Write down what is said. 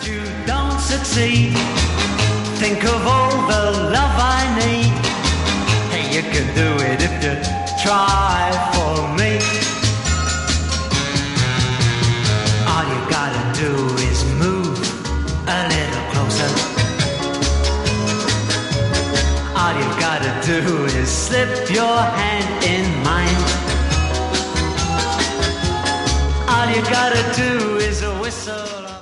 You don't succeed. Think of all the love I need. Hey, you can do it if you try for me. All you gotta do is move a little closer. All you gotta do is slip your hand in mine. All you gotta do is a whistle.